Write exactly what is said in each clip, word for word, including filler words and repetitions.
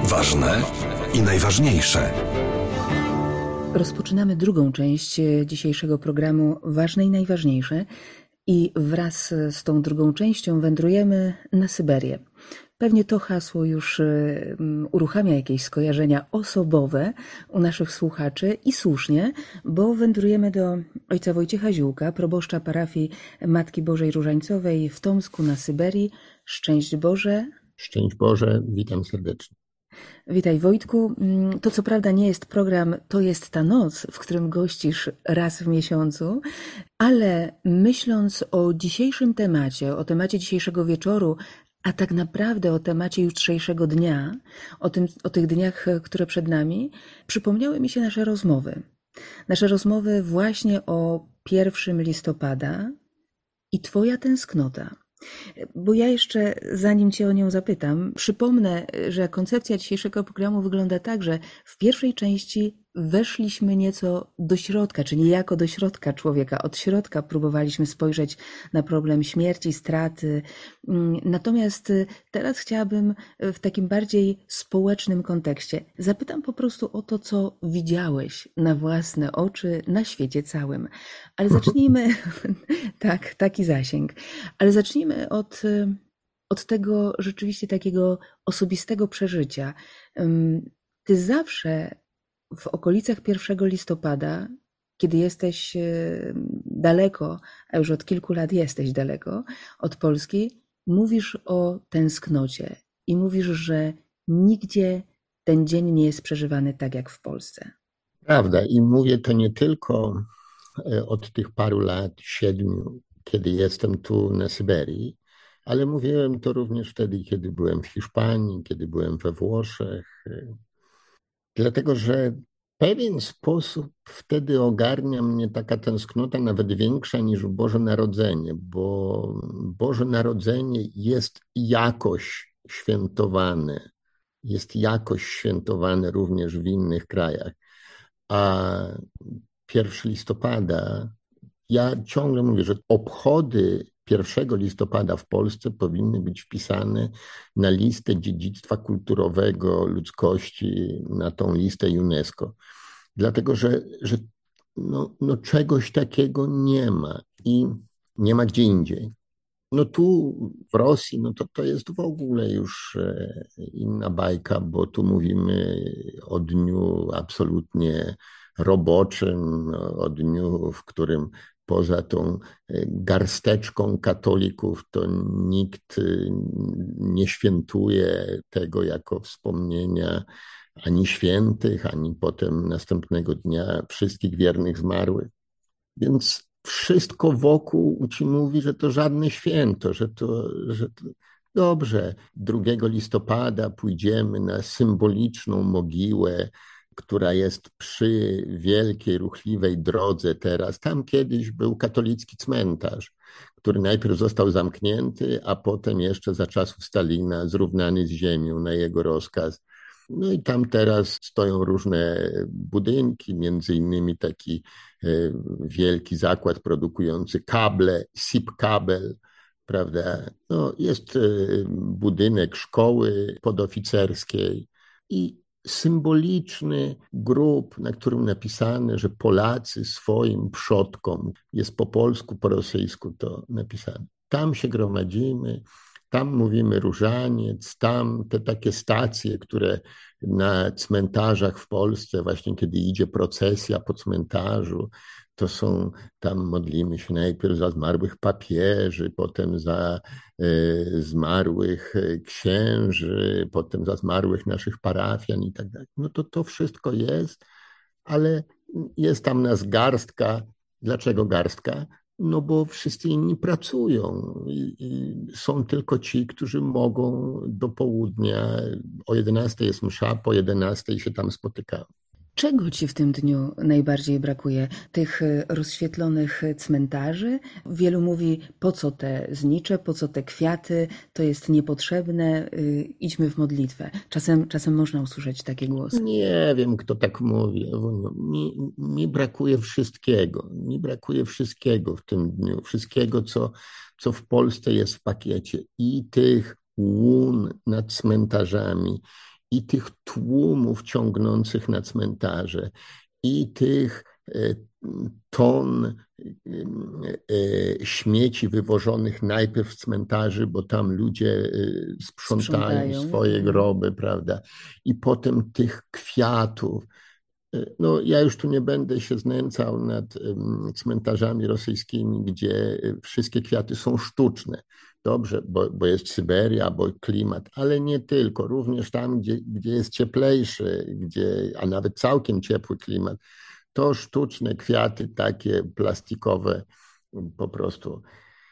Ważne i najważniejsze. Rozpoczynamy drugą część dzisiejszego programu Ważne i najważniejsze i wraz z tą drugą częścią wędrujemy na Syberię. Pewnie to hasło już uruchamia jakieś skojarzenia osobowe u naszych słuchaczy i słusznie, bo wędrujemy do ojca Wojciecha Ziółka, proboszcza parafii Matki Bożej Różańcowej w Tomsku na Syberii. Szczęść Boże. Szczęść Boże, witam serdecznie. Witaj Wojtku. To co prawda nie jest program To jest ta noc, w którym gościsz raz w miesiącu, ale myśląc o dzisiejszym temacie, o temacie dzisiejszego wieczoru, a tak naprawdę o temacie jutrzejszego dnia, o, tym, o tych dniach, które przed nami, przypomniały mi się nasze rozmowy. Nasze rozmowy właśnie o pierwszego listopada i Twoja tęsknota. Bo ja jeszcze, zanim Cię o nią zapytam, przypomnę, że koncepcja dzisiejszego programu wygląda tak, że w pierwszej części weszliśmy nieco do środka, czy niejako do środka człowieka. Od środka próbowaliśmy spojrzeć na problem śmierci, straty. Natomiast teraz chciałabym w takim bardziej społecznym kontekście. Zapytam po prostu o to, co widziałeś na własne oczy na świecie całym. Ale zacznijmy, tak, taki zasięg, ale zacznijmy od, od tego rzeczywiście takiego osobistego przeżycia. Ty zawsze w okolicach pierwszego listopada, kiedy jesteś daleko, a już od kilku lat jesteś daleko od Polski, mówisz o tęsknocie i mówisz, że nigdzie ten dzień nie jest przeżywany tak jak w Polsce. Prawda, i mówię to nie tylko od tych paru lat, siedmiu, kiedy jestem tu na Syberii, ale mówiłem to również wtedy, kiedy byłem w Hiszpanii, kiedy byłem we Włoszech. Dlatego, że w pewien sposób wtedy ogarnia mnie taka tęsknota nawet większa niż Boże Narodzenie, bo Boże Narodzenie jest jakoś świętowane, jest jakoś świętowane również w innych krajach. A pierwszego listopada, ja ciągle mówię, że obchody pierwszego listopada w Polsce powinny być wpisane na listę dziedzictwa kulturowego ludzkości, na tą listę UNESCO. Dlatego, że, że no, no czegoś takiego nie ma i nie ma gdzie indziej. No tu w Rosji, no to to jest w ogóle już inna bajka, bo tu mówimy o dniu absolutnie roboczym, o dniu, w którym poza tą garsteczką katolików to nikt nie świętuje tego jako wspomnienia ani świętych, ani potem następnego dnia wszystkich wiernych zmarłych. Więc wszystko wokół ci mówi, że to żadne święto, że to, że to dobrze. drugiego listopada pójdziemy na symboliczną mogiłę, która jest przy wielkiej, ruchliwej drodze teraz. Tam kiedyś był katolicki cmentarz, który najpierw został zamknięty, a potem jeszcze za czasów Stalina zrównany z ziemią na jego rozkaz. No i tam teraz stoją różne budynki, między innymi taki wielki zakład produkujący kable, Sipkabel, prawda? No, jest budynek szkoły podoficerskiej i symboliczny grób, na którym napisane, że Polacy swoim przodkom, jest po polsku, po rosyjsku to napisane. Tam się gromadzimy, tam mówimy różaniec, tam te takie stacje, które na cmentarzach w Polsce, właśnie kiedy idzie procesja po cmentarzu, to są, tam modlimy się najpierw za zmarłych papieży, potem za y, zmarłych księży, potem za zmarłych naszych parafian i tak dalej. No to to wszystko jest, ale jest tam nas garstka. Dlaczego garstka? No bo wszyscy inni pracują i, i są tylko ci, którzy mogą do południa, o jedenastej jest msza, po jedenastej się tam spotykają. Czego Ci w tym dniu najbardziej brakuje? Tych rozświetlonych cmentarzy? Wielu mówi, po co te znicze, po co te kwiaty, to jest niepotrzebne, idźmy w modlitwę. Czasem, czasem można usłyszeć takie głosy. Nie wiem, kto tak mówi. Mi, mi brakuje wszystkiego. Mi brakuje wszystkiego w tym dniu. Wszystkiego, co, co w Polsce jest w pakiecie. I tych łun nad cmentarzami, i tych tłumów ciągnących na cmentarze, i tych ton śmieci wywożonych najpierw z cmentarzy, bo tam ludzie sprzątają, sprzątają swoje groby, prawda? I potem tych kwiatów. No, ja już tu nie będę się znęcał nad cmentarzami rosyjskimi, gdzie wszystkie kwiaty są sztuczne. Dobrze, bo, bo jest Syberia, bo klimat, ale nie tylko. Również tam, gdzie, gdzie jest cieplejszy, gdzie, a nawet całkiem ciepły klimat, to sztuczne kwiaty, takie plastikowe, po prostu.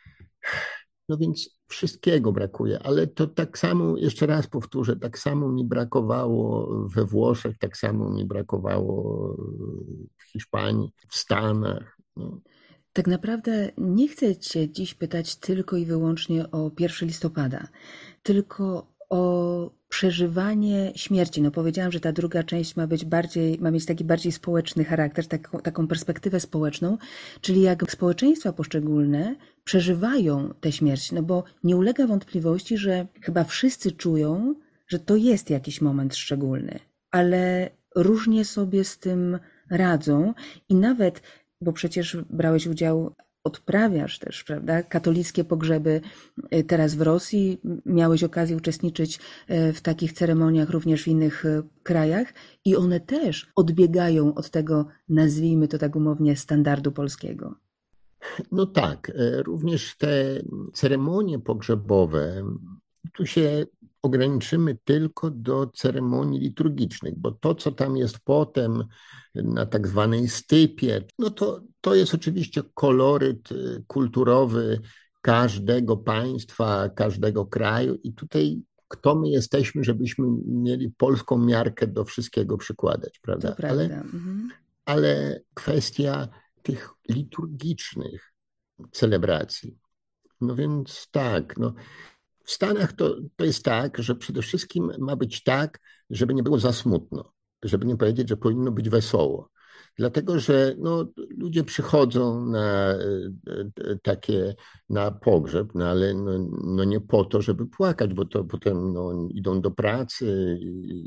No więc wszystkiego brakuje, ale to tak samo, jeszcze raz powtórzę, tak samo mi brakowało we Włoszech, tak samo mi brakowało w Hiszpanii, w Stanach. No. Tak naprawdę nie chcę Cię dziś pytać tylko i wyłącznie o pierwszego listopada, tylko o przeżywanie śmierci. No powiedziałam, że ta druga część ma być bardziej, ma mieć taki bardziej społeczny charakter, taką, taką perspektywę społeczną, czyli jak społeczeństwa poszczególne przeżywają tę śmierć, no bo nie ulega wątpliwości, że chyba wszyscy czują, że to jest jakiś moment szczególny, ale różnie sobie z tym radzą i nawet, bo przecież brałeś udział, odprawiasz też, prawda, katolickie pogrzeby teraz w Rosji, miałeś okazję uczestniczyć w takich ceremoniach również w innych krajach i one też odbiegają od tego, nazwijmy to tak umownie, standardu polskiego. No tak, również te ceremonie pogrzebowe, tu się ograniczymy tylko do ceremonii liturgicznych, bo to, co tam jest potem na tak zwanej stypie, no to, to jest oczywiście koloryt kulturowy każdego państwa, każdego kraju i tutaj kto my jesteśmy, żebyśmy mieli polską miarkę do wszystkiego przykładać, prawda? To prawda. Ale, mhm. ale kwestia tych liturgicznych celebracji, no więc tak, no w Stanach to, to jest tak, że przede wszystkim ma być tak, żeby nie było za smutno, żeby nie powiedzieć, że powinno być wesoło. Dlatego, że no, ludzie przychodzą na takie, na pogrzeb, no, ale no, no nie po to, żeby płakać, bo to potem no, idą do pracy,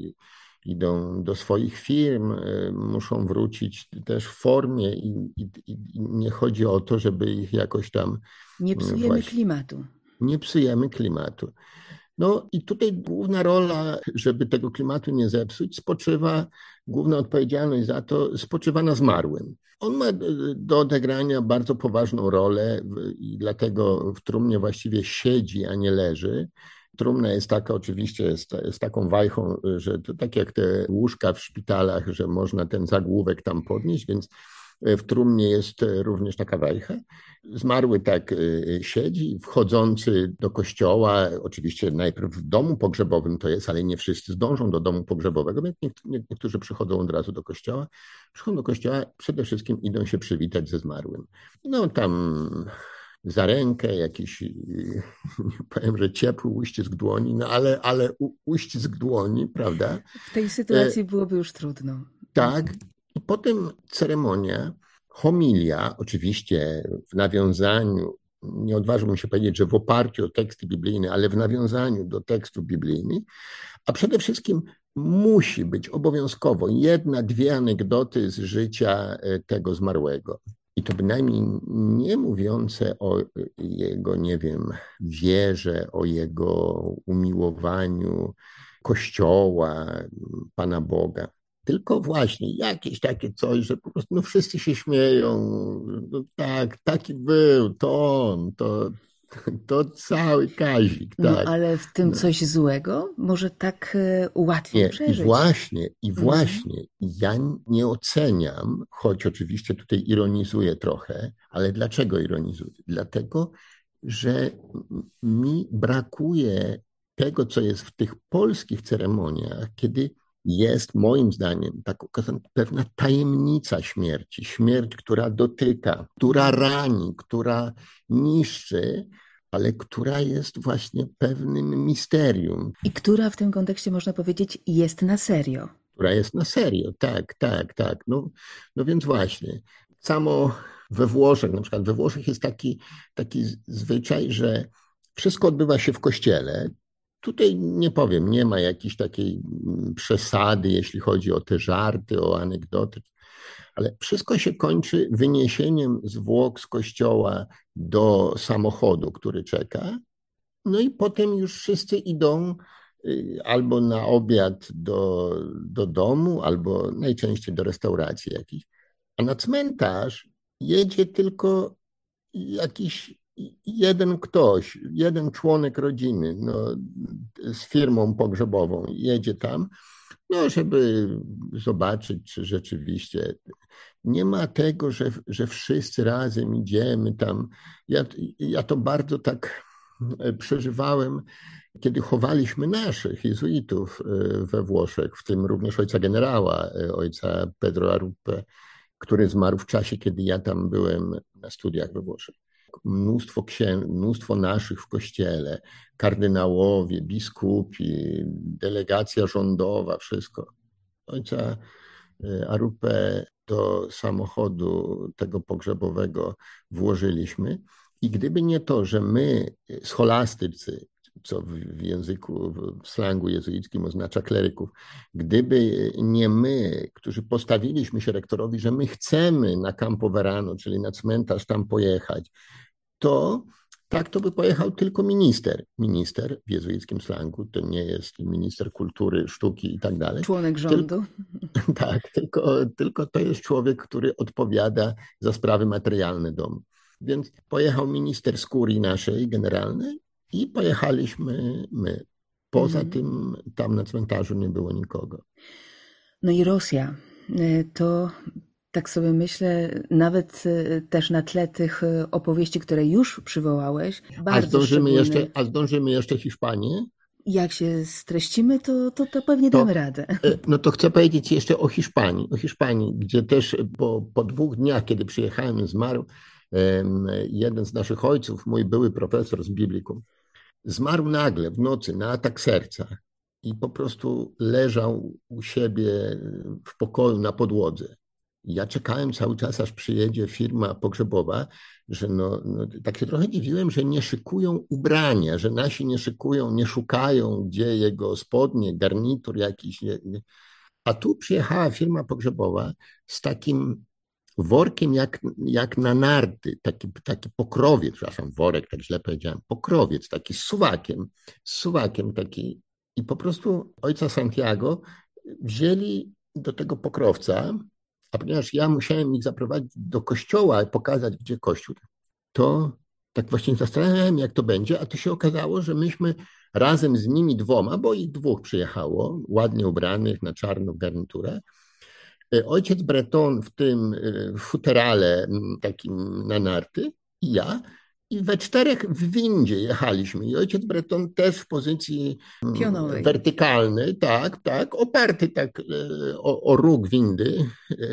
idą do swoich firm, muszą wrócić też w formie i, i, i nie chodzi o to, żeby ich jakoś tam... Nie psujemy właśnie, klimatu. Nie psujemy klimatu. No i tutaj główna rola, żeby tego klimatu nie zepsuć, spoczywa, główna odpowiedzialność za to spoczywa na zmarłym. On ma do odegrania bardzo poważną rolę i dlatego w trumnie właściwie siedzi, a nie leży. Trumna jest taka oczywiście z, z taką wajchą, że to tak jak te łóżka w szpitalach, że można ten zagłówek tam podnieść, więc w trumnie jest również taka wajcha. Zmarły tak siedzi, wchodzący do kościoła, oczywiście najpierw w domu pogrzebowym to jest, ale nie wszyscy zdążą do domu pogrzebowego, więc niektórzy przychodzą od razu do kościoła. Przychodzą do kościoła, przede wszystkim idą się przywitać ze zmarłym. No tam za rękę, jakiś, nie powiem, że ciepły uścisk dłoni, no ale, ale uścisk dłoni, prawda? W tej sytuacji byłoby już trudno. Tak. I potem ceremonia, homilia, oczywiście w nawiązaniu, nie odważyłbym się powiedzieć, że w oparciu o teksty biblijne, ale w nawiązaniu do tekstów biblijnych, a przede wszystkim musi być obowiązkowo jedna, dwie anegdoty z życia tego zmarłego. I to bynajmniej nie mówiące o jego, nie wiem, wierze, o jego umiłowaniu Kościoła, Pana Boga. Tylko właśnie jakieś takie coś, że po prostu no wszyscy się śmieją. No tak, taki był, to on, to, to cały Kazik. Tak. No ale w tym coś złego? Może tak łatwiej nie, przeżyć. I właśnie, i właśnie. Mhm. Ja nie oceniam, choć oczywiście tutaj ironizuję trochę, ale dlaczego ironizuję? Dlatego, że mi brakuje tego, co jest w tych polskich ceremoniach, kiedy jest moim zdaniem tak pewna tajemnica śmierci. Śmierć, która dotyka, która rani, która niszczy, ale która jest właśnie pewnym misterium. I która w tym kontekście, można powiedzieć, jest na serio. Która jest na serio, tak, tak, tak. No, no więc właśnie, samo we Włoszech, na przykład we Włoszech jest taki, taki zwyczaj, że wszystko odbywa się w kościele, Tutaj nie powiem, nie ma jakiejś takiej przesady, jeśli chodzi o te żarty, o anegdoty, ale wszystko się kończy wyniesieniem zwłok z kościoła do samochodu, który czeka. No i potem już wszyscy idą albo na obiad do, do domu, albo najczęściej do restauracji jakiejś. A na cmentarz jedzie tylko jakiś jeden ktoś, jeden członek rodziny, no, z firmą pogrzebową jedzie tam, no, żeby zobaczyć, czy rzeczywiście nie ma tego, że, że wszyscy razem idziemy tam. Ja, ja to bardzo tak przeżywałem, kiedy chowaliśmy naszych jezuitów we Włoszech, w tym również ojca generała, ojca Pedro Arrupe, który zmarł w czasie, kiedy ja tam byłem na studiach we Włoszech. Mnóstwo księży, mnóstwo naszych w kościele, kardynałowie, biskupi, delegacja rządowa, wszystko. Ojca Arrupe do samochodu tego pogrzebowego włożyliśmy i gdyby nie to, że my, scholastycy, co w języku, w slangu jezuickim oznacza kleryków, gdyby nie my, którzy postawiliśmy się rektorowi, że my chcemy na Campo Verano, czyli na cmentarz tam pojechać, to tak to by pojechał tylko minister. Minister w jezuickim slangu to nie jest minister kultury, sztuki i tak dalej. Członek rządu. Tylko, tak, tylko, tylko to jest człowiek, który odpowiada za sprawy materialne domu. Więc pojechał minister z kurii naszej generalnej i pojechaliśmy my. Poza mm. tym tam na cmentarzu nie było nikogo. No i Rosja. To tak sobie myślę, nawet też na tle tych opowieści, które już przywołałeś. A zdążymy, jeszcze, a zdążymy jeszcze Hiszpanię? Jak się streścimy, to, to, to pewnie to, damy radę. No to chcę powiedzieć jeszcze o Hiszpanii. O Hiszpanii, gdzie też po, po dwóch dniach, kiedy przyjechałem, zmarł jeden z naszych ojców, mój były profesor z Biblikum. Zmarł nagle w nocy na atak serca i po prostu leżał u siebie w pokoju na podłodze. Ja czekałem cały czas, aż przyjedzie firma pogrzebowa, że no, no, tak się trochę dziwiłem, że nie szykują ubrania, że nasi nie szykują, nie szukają, gdzie jego spodnie, garnitur jakiś. Nie, nie. A tu przyjechała firma pogrzebowa z takim workiem jak, jak na narty, taki, taki pokrowiec, przepraszam, worek, tak źle powiedziałem, pokrowiec, taki z suwakiem, z suwakiem taki. I po prostu ojca Santiago wzięli do tego pokrowca, a ponieważ ja musiałem ich zaprowadzić do kościoła i pokazać, gdzie kościół, to tak właśnie zastanawiałem, jak to będzie, a to się okazało, że myśmy razem z nimi dwoma, bo ich dwóch przyjechało, ładnie ubranych na czarno w garniturę, ojciec Breton w tym futerale takim na narty i ja, i we czterech w windzie jechaliśmy. I ojciec Breton też w pozycji pionowej, wertykalnej, tak, tak, oparty tak o, o róg windy.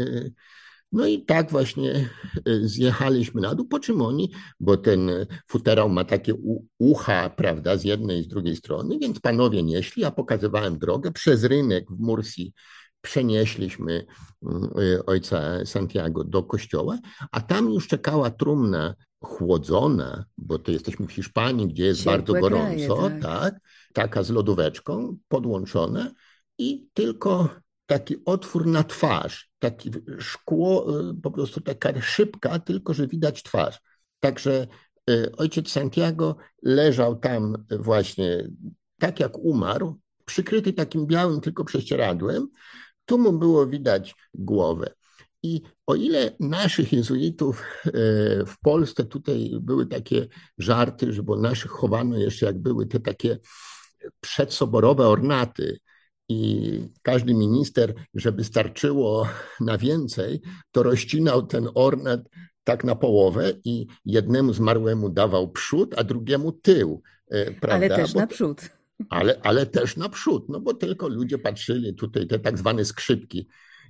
No i tak właśnie zjechaliśmy na dół, po czym oni, bo ten futerał ma takie ucha, prawda, z jednej i z drugiej strony, więc panowie nieśli, ja pokazywałem drogę przez rynek w Mursji. Przenieśliśmy ojca Santiago do kościoła, a tam już czekała trumna chłodzona, bo to jesteśmy w Hiszpanii, gdzie jest ciepłe bardzo gorąco, kraje, tak. tak, taka z lodóweczką podłączona i tylko taki otwór na twarz, taki szkło, po prostu taka szybka, tylko że widać twarz. Także ojciec Santiago leżał tam właśnie tak jak umarł, przykryty takim białym tylko prześcieradłem, tu mu było widać głowę. I o ile naszych jezuitów w Polsce tutaj były takie żarty, że bo naszych chowano jeszcze jak były te takie przedsoborowe ornaty i każdy minister, żeby starczyło na więcej, to rozcinał ten ornat tak na połowę i jednemu zmarłemu dawał przód, a drugiemu tył. Prawda? Ale też bo, na przód. Ale, ale też naprzód, no bo tylko ludzie patrzyli tutaj, te tak zwane skrzypki.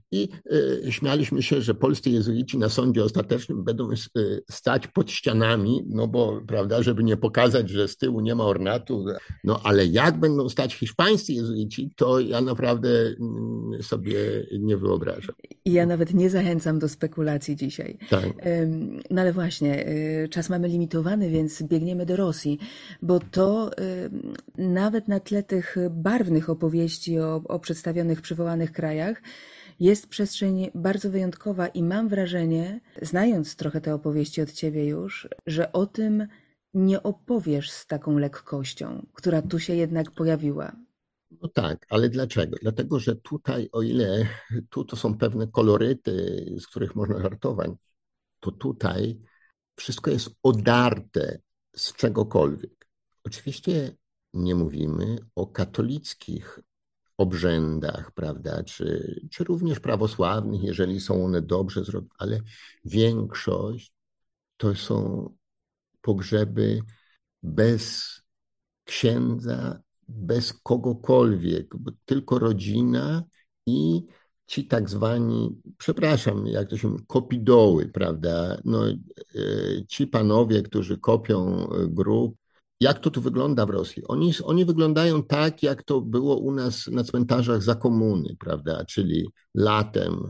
I y, śmialiśmy się, że polscy jezuici na sądzie ostatecznym będą y, stać pod ścianami, no bo, prawda, żeby nie pokazać, że z tyłu nie ma ornatu. No ale jak będą stać hiszpańscy jezuici, to ja naprawdę y, sobie nie wyobrażam. I ja nawet nie zachęcam do spekulacji dzisiaj. Tak. Ym, No ale właśnie, y, czas mamy limitowany, więc biegniemy do Rosji, bo to y, nawet na tle tych barwnych opowieści o, o przedstawionych, przywołanych krajach jest przestrzeń bardzo wyjątkowa i mam wrażenie, znając trochę te opowieści od ciebie już, że o tym nie opowiesz z taką lekkością, która tu się jednak pojawiła. No tak, ale dlaczego? Dlatego, że tutaj, o ile tu to są pewne koloryty, z których można żartować, to tutaj wszystko jest odarte z czegokolwiek. Oczywiście nie mówimy o katolickich obrzędach, prawda, czy, czy również prawosławnych, jeżeli są one dobrze zrobione, ale większość to są pogrzeby bez księdza, bez kogokolwiek, bo tylko rodzina i ci tak zwani, przepraszam, jak to się mówi, kopidoły, prawda? No, ci panowie, którzy kopią grób. Jak to tu wygląda w Rosji? Oni, oni wyglądają tak, jak to było u nas na cmentarzach za komuny, prawda? Czyli latem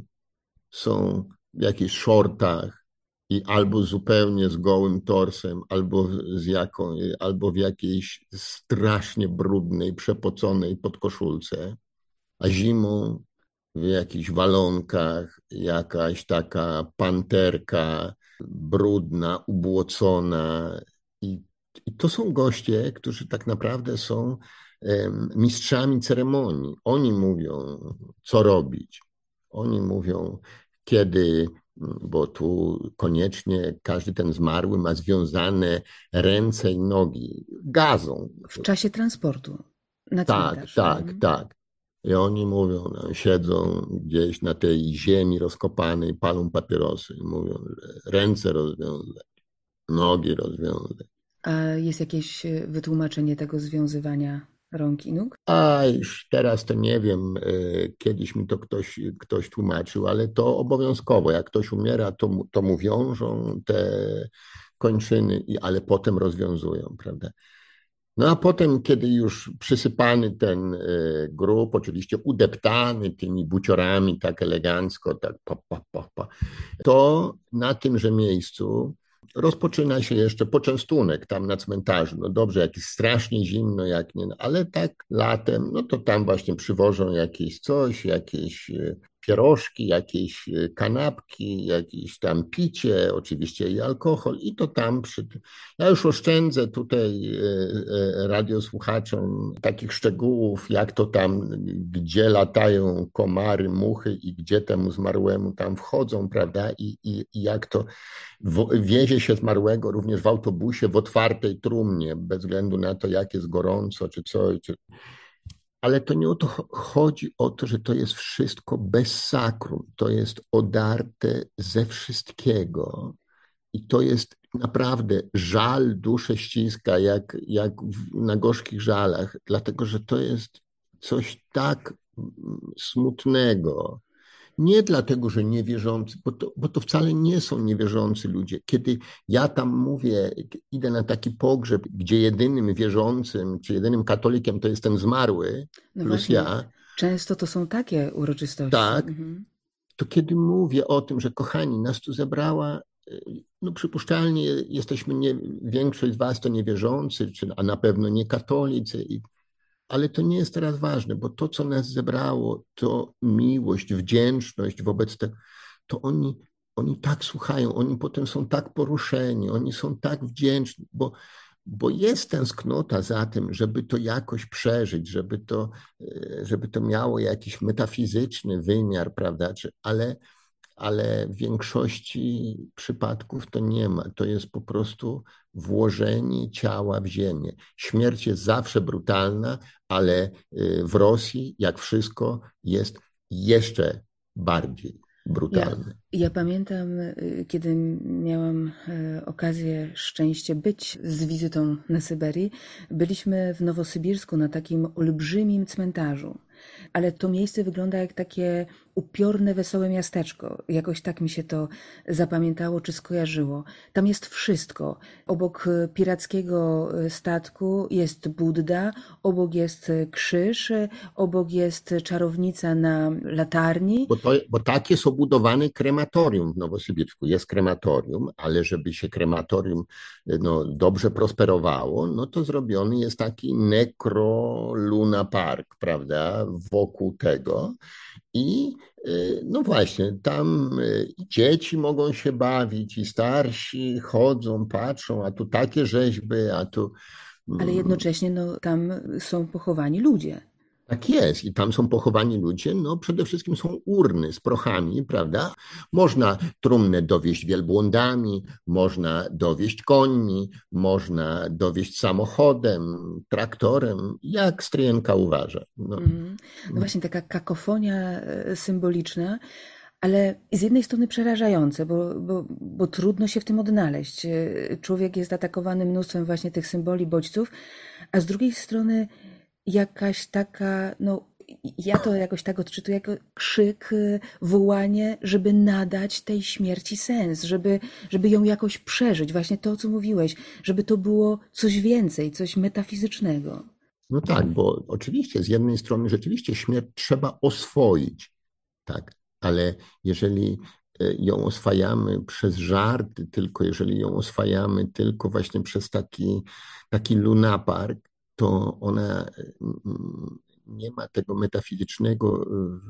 są w jakichś shortach i albo zupełnie z gołym torsem, albo, z jaką, albo w jakiejś strasznie brudnej, przepoconej podkoszulce, a zimą w jakichś walonkach, jakaś taka panterka brudna, ubłocona. I, i to są goście, którzy tak naprawdę są um, mistrzami ceremonii. Oni mówią, co robić. Oni mówią, kiedy, bo tu koniecznie każdy ten zmarły ma związane ręce i nogi gazą. W czasie transportu na Tak, cmentarz. tak, Mhm. tak. I oni mówią, no, siedzą gdzieś na tej ziemi rozkopanej, palą papierosy i mówią, że ręce rozwiązać, nogi rozwiązać. A jest jakieś wytłumaczenie tego związywania rąk i nóg? A już teraz to nie wiem, kiedyś mi to ktoś, ktoś tłumaczył, ale to obowiązkowo. Jak ktoś umiera, to mu, to mu wiążą te kończyny, ale potem rozwiązują, prawda? No a potem, kiedy już przysypany ten grób, oczywiście udeptany tymi buciorami tak elegancko, tak pa, pa, pa, pa, to na tymże miejscu rozpoczyna się jeszcze poczęstunek tam na cmentarzu. No dobrze, jak jest strasznie zimno, jak nie, ale tak latem, no to tam właśnie przywożą jakieś coś, jakieś pierożki, jakieś kanapki, jakieś tam picie, oczywiście i alkohol i to tam przy... Ja już oszczędzę tutaj radiosłuchaczom takich szczegółów, jak to tam, gdzie latają komary, muchy i gdzie temu zmarłemu tam wchodzą, prawda, i, i, i jak to w, wiezie się zmarłego również w autobusie w otwartej trumnie, bez względu na to, jak jest gorąco, czy coś, czy... Ale to nie o to chodzi, o to, że to jest wszystko bez sakrum. To jest odarte ze wszystkiego. I to jest naprawdę żal, duszę ściska, jak, jak na gorzkich żalach, dlatego że to jest coś tak smutnego. Nie dlatego, że niewierzący, bo to, bo to wcale nie są niewierzący ludzie. Kiedy ja tam mówię, idę na taki pogrzeb, gdzie jedynym wierzącym, czy jedynym katolikiem to jest ten zmarły, No plus właśnie, ja. często to są takie uroczystości. Tak, mhm. to kiedy mówię o tym, że kochani, nas tu zebrała, no przypuszczalnie jesteśmy, nie, większość z was to niewierzący, czy, a na pewno nie katolicy, i ale to nie jest teraz ważne, bo to, co nas zebrało, to miłość, wdzięczność wobec tego, to oni, oni tak słuchają, oni potem są tak poruszeni, oni są tak wdzięczni, bo, bo jest tęsknota za tym, żeby to jakoś przeżyć, żeby to, żeby to miało jakiś metafizyczny wymiar, prawda? Ale, ale w większości przypadków to nie ma. To jest po prostu włożenie ciała w ziemię. Śmierć jest zawsze brutalna, ale w Rosji, jak wszystko, jest jeszcze bardziej brutalne. Ja, ja pamiętam, kiedy miałam okazję, szczęście być z wizytą na Syberii, byliśmy w Nowosybirsku na takim olbrzymim cmentarzu. Ale to miejsce wygląda jak takie upiorne, wesołe miasteczko. Jakoś tak mi się to zapamiętało czy skojarzyło. Tam jest wszystko. Obok pirackiego statku jest Budda, obok jest krzyż, obok jest czarownica na latarni. Bo, to, bo tak jest obudowane krematorium w Nowosybirsku. Jest krematorium, ale żeby się krematorium no, dobrze prosperowało, no to zrobiony jest taki nekro-luna park, prawda, wokół tego. I no właśnie, tam i dzieci mogą się bawić, i starsi chodzą, patrzą, a tu takie rzeźby, a tu... Ale jednocześnie no, tam są pochowani ludzie. Tak jest i tam są pochowani ludzie, no przede wszystkim są urny z prochami, prawda? Można trumnę dowieźć wielbłądami, można dowieźć końmi, można dowieźć samochodem, traktorem, jak stryjenka uważa. No, mm. no właśnie taka kakofonia symboliczna, ale z jednej strony przerażające, bo, bo, bo trudno się w tym odnaleźć. Człowiek jest atakowany mnóstwem właśnie tych symboli, bodźców, a z drugiej strony jakaś taka, no ja to jakoś tak odczytuję jako krzyk, wołanie, żeby nadać tej śmierci sens, żeby, żeby ją jakoś przeżyć. Właśnie to, o co mówiłeś, żeby to było coś więcej, coś metafizycznego. No tak, bo oczywiście z jednej strony rzeczywiście śmierć trzeba oswoić, tak, ale jeżeli ją oswajamy przez żarty, tylko jeżeli ją oswajamy tylko właśnie przez taki, taki lunapark, to ona nie ma tego metafizycznego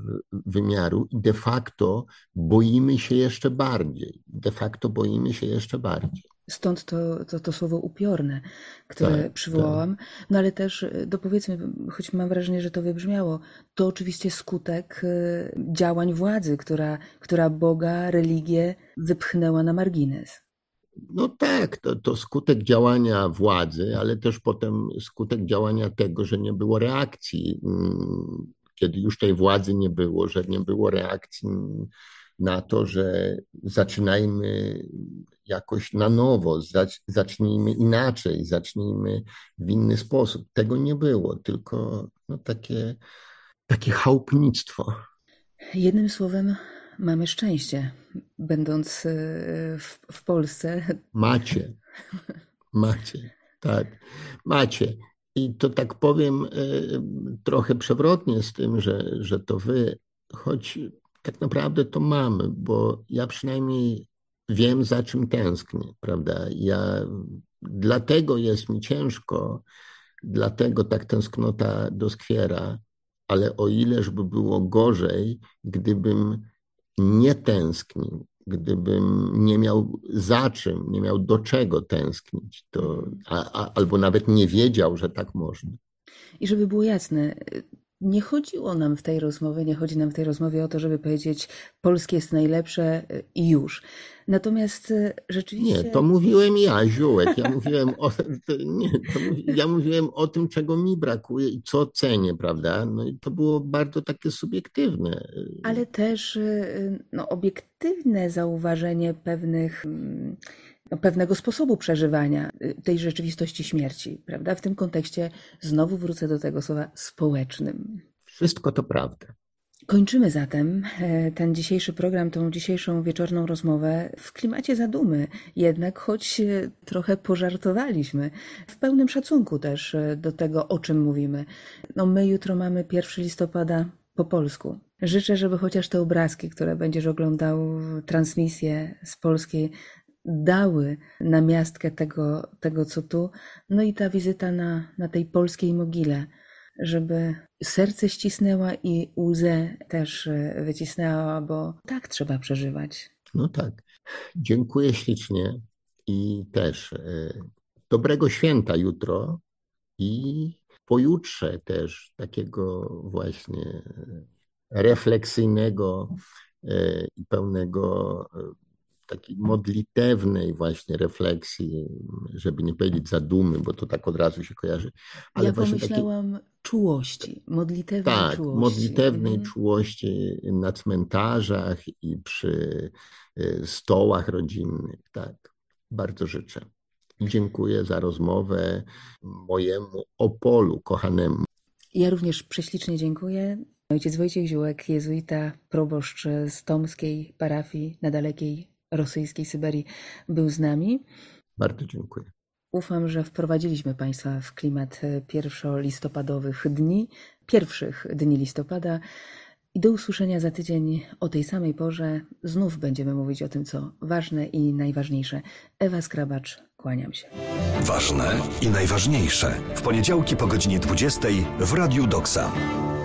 wymiaru i de facto boimy się jeszcze bardziej. De facto boimy się jeszcze bardziej. Stąd to, to, to słowo upiorne, które tak, przywołałam. Tak. No ale też dopowiedzmy, choć mam wrażenie, że to wybrzmiało, to oczywiście skutek działań władzy, która, która Boga, religię wypchnęła na margines. No tak, to, to skutek działania władzy, ale też potem skutek działania tego, że nie było reakcji. Kiedy już tej władzy nie było, że nie było reakcji na to, że zaczynajmy jakoś na nowo, zacznijmy inaczej, zacznijmy w inny sposób. Tego nie było, tylko no, takie, takie chałupnictwo. Jednym słowem, mamy szczęście, będąc w, w Polsce. Macie, macie, tak, macie. I to tak powiem trochę przewrotnie z tym, że, że to wy, choć tak naprawdę to mamy, bo ja przynajmniej wiem, za czym tęsknię, prawda? Ja, dlatego jest mi ciężko, dlatego tak tęsknota doskwiera, ale o ileż by było gorzej, gdybym nie tęsknił, gdybym nie miał za czym, nie miał do czego tęsknić, to, a, a, albo nawet nie wiedział, że tak można. I żeby było jasne, nie chodziło nam w tej rozmowie, nie chodzi nam w tej rozmowie o to, żeby powiedzieć, polskie jest najlepsze i już. Natomiast rzeczywiście... Nie, to mówiłem ja, Ziółek. Ja mówiłem o, nie, to, ja mówiłem o tym, czego mi brakuje i co cenię, prawda? No i to było bardzo takie subiektywne. Ale też no, obiektywne zauważenie pewnych... No, pewnego sposobu przeżywania tej rzeczywistości śmierci, prawda? W tym kontekście znowu wrócę do tego słowa społecznym. Wszystko to prawda. Kończymy zatem ten dzisiejszy program, tą dzisiejszą wieczorną rozmowę w klimacie zadumy, jednak choć trochę pożartowaliśmy, w pełnym szacunku też do tego, o czym mówimy. No my jutro mamy pierwszego listopada po polsku. Życzę, żeby chociaż te obrazki, które będziesz oglądał, transmisję z polskiej, dały namiastkę tego, tego co tu, no i ta wizyta na, na tej polskiej mogile, żeby serce ścisnęła i łzę też wycisnęła, bo tak trzeba przeżywać. No tak. Dziękuję ślicznie i też e, dobrego święta jutro i pojutrze też takiego właśnie refleksyjnego i pełnego takiej modlitewnej właśnie refleksji, żeby nie powiedzieć zadumy, bo to tak od razu się kojarzy. Ale ja właśnie pomyślałam takiej, czułości, modlitewnej tak, czułości. modlitewnej mhm. czułości na cmentarzach i przy stołach rodzinnych. Tak, bardzo życzę. I dziękuję za rozmowę mojemu Opolu kochanemu. Ja również prześlicznie dziękuję Ojciec Wojciech Ziółek, jezuita, proboszcz z tomskiej parafii na dalekiej rosyjskiej Syberii, był z nami. Bardzo dziękuję. Ufam, że wprowadziliśmy Państwa w klimat pierwszolistopadowych dni, pierwszych dni listopada. I do usłyszenia za tydzień o tej samej porze. Znów będziemy mówić o tym, co ważne i najważniejsze. Ewa Skrabacz, kłaniam się. Ważne i najważniejsze. W poniedziałki po godzinie dwudziestej w Radiu Doksa.